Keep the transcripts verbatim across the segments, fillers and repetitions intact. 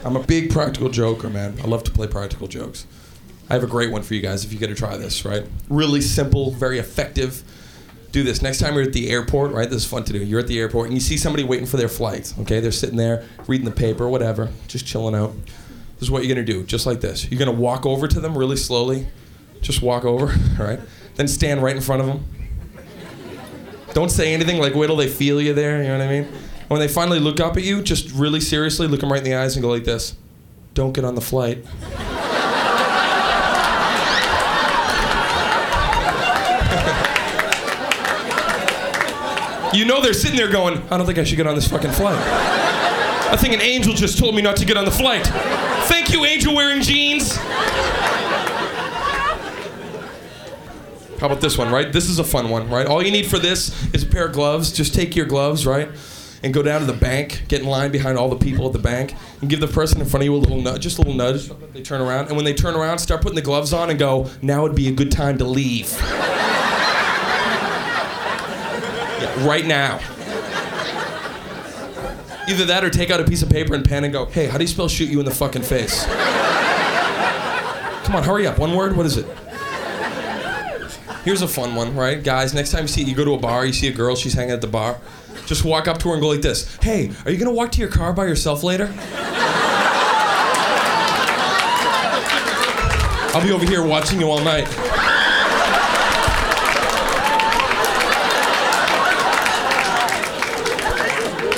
I'm a big practical joker, man. I love to play practical jokes. I have a great one for you guys if you get to try this, right? Really simple, very effective. Do this. Next time you're at the airport, right? This is fun to do. You're at the airport and you see somebody waiting for their flight, okay? They're sitting there reading the paper, whatever, just chilling out. This is what you're going to do, just like this. You're going to walk over to them really slowly. Just walk over, all right? Then stand right in front of them. Don't say anything, like wait till they feel you there, you know what I mean? And when they finally look up at you, just really seriously look them right in the eyes and go like this. Don't get on the flight. You know they're sitting there going, I don't think I should get on this fucking flight. I think an angel just told me not to get on the flight. Thank you, angel wearing jeans. How about this one, right? This is a fun one, right? All you need for this is a pair of gloves. Just take your gloves, right? And go down to the bank, get in line behind all the people at the bank, and give the person in front of you a little nudge, just a little nudge. They turn around, and when they turn around, start putting the gloves on and go, now would be a good time to leave. Yeah, right now. Either that or take out a piece of paper and pen and go, hey, how do you spell shoot you in the fucking face? Come on, hurry up. One word? What is it? Here's a fun one, right? Guys, next time you see, you go to a bar, you see a girl, she's hanging at the bar. Just walk up to her and go like this. Hey, are you gonna walk to your car by yourself later? I'll be over here watching you all night.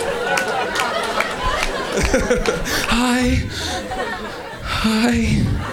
Hi. Hi.